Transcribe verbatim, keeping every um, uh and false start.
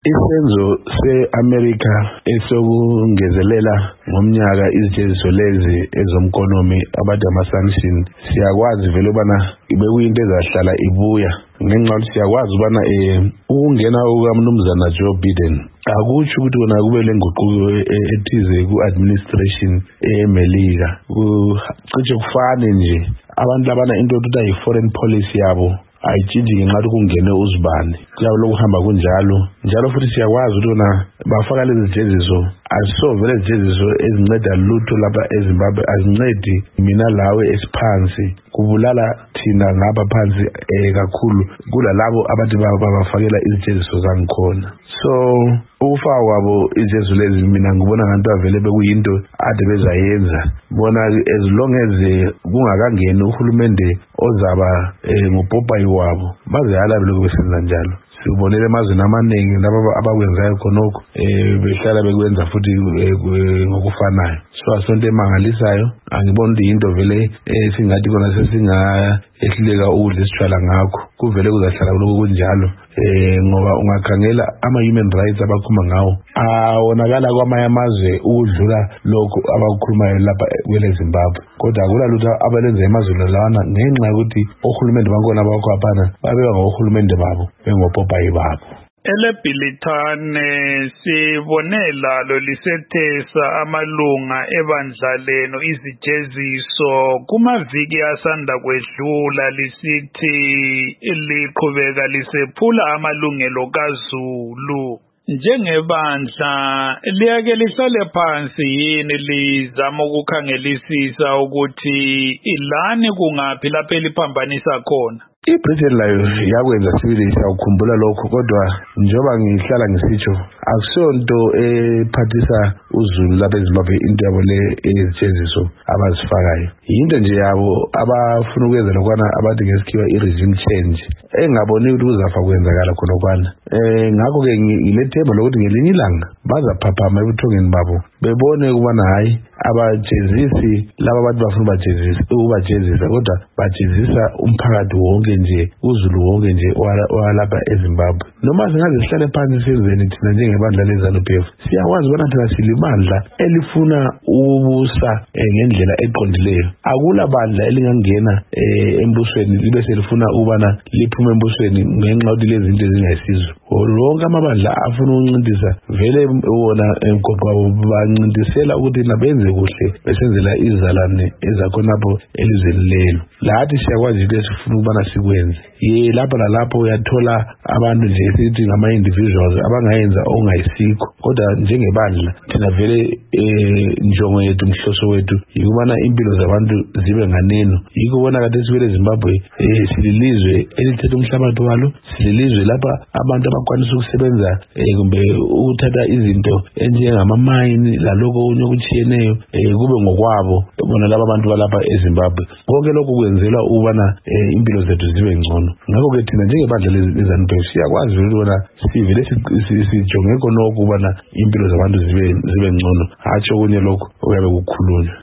Isenzo se-America esokungezelela ngomnyaka izijeziso lezi ezomkonomi abade ama-sanction siyakwazi vele ubana bekuyinto ezahlala ibuya ngenxa yokuthi siyakwazi ubana eh ukungena kukaMnumzana Joe Biden akutsho ukuthi kona kube lenguquko ethize ku-administration eMelika kucishe kufane nje abantu labana into yokuthi ayi-foreign policy yabo ayitshintshi ngenxa yokuthi kungene uzibane kuyabe lokuhamba kunjalo njalo futhi siyakwazi ukuthi na bafaka lezi zijeziso asovele izijeziso ezinceda lutho lapha eZimbabwe azincedi mina lawe esiphansi kubulala thina ngapha phansi eh kakhulu kulalabo abathi babafakela izijeziso zangikhona so ukufaka kwabo ijeziso lezi mina ngibona ngathi avele bekuyinto ade bezayenza bona as long as kungakangeni uhulumende ozaba ngopophayi wabo bazayala lokho besenza njalo sibonele emazweni amaningi laba abakwenzayo khonokho eh behlala bekwenza futhi ngokufanayo so asonto emangalisayo angiboni ukuthi into vele esingathi kona sesinga ehluleka ukudla isitshwala ngakho kuvele kuzahlala lokho kunjalo eh ngoba ungakhangela ama-human rights abakhuluma ngawo awonakala kwamanye amazwe ukudlula lokho abakukhulumayo lapha kwele Zimbabwe kodwa akulalutho abalenza emazweni lawana ngenxa yokuthi ohulumende bankona bakho aphana babeka ngohulumende babo bengopophayi babo. Elebhilithane sibonela lo lisethesa amalunga ebandla leno izijeziso kumaviki asanda kwedlula lisithi liqhubeka lisephula amalungelo kaZulu. Njengebandla liyake lihlale phansi yini lizama ukukhangelisisa ukuthi ilani kungaphi lapho eliphambanisa khona? iBritain layo yakwenza sibili siyakukhumbula lokho kodwa njengoba ngihlala ngisitsho akusonto ephathisa uZulu lapha eZimbabwe into yabo le ezijeziso abazifakayo into nje yabo abafuna ukwenza lokwana abathi ngesikhiwa i-regime change engaboni ukuthi kuzafa kwenzakala khonokwana eh ngakho ke ngilethemba lokuthi ngelinye ilanga bazaphaphama ebuthongeni babo bebone ukubana hayi abajezisi laba abantu bafuna bajezisa ukubajezisa kodwa bajezisa umphakathi wonke nje uZulu wonke nje walapha eZimbabwe noma singaze sihlale phansi senzeni thina njengebandla leZANU-P F siyakwazi bona thina silibandla elifuna ubusa ngendlela eqondileyo akula bandla elingangena embusweni libe selifuna ubana liphume embusweni ngenxa yokuthi lezi zinto ezingayisizo lonke amabandla afuna ukuncindisa vele wona emgoqo bancintisela ukuthi nabenze kuhle besenzela izalane ezakhonapho elizweni lelo lathi siyakwazi ukuthi sifuna ukubana sikwenze ye lapha nalapho uyathola abantu nje esithi ngama-individuals abangayenza okungayisikho kodwa njengebandla thina vele injongo yethu umhloso wethu yikubana impilo zabantu zibe nganeno yikho bona kade siwele eZimbabwe sililizwe elithethe umhlabathi walo sililizwe lapha abantu abakwanisa ukusebenza kumbe ukuthatha izinto enjengama-mine laloko okunye okutshiyeneyo kube ngokwabo bona laba abantu balapha eZimbabwe konke lokhu kwenzelwa ukubana impilo zethu zibe ngcono ngakho-ke thina njengebandla leZANU-P F siyakwazi ukubana sivele sijonge khonokho ukubana impilo zabantu zibe ngcono hatsho okunye lokhu okuyabe kukhulunywa.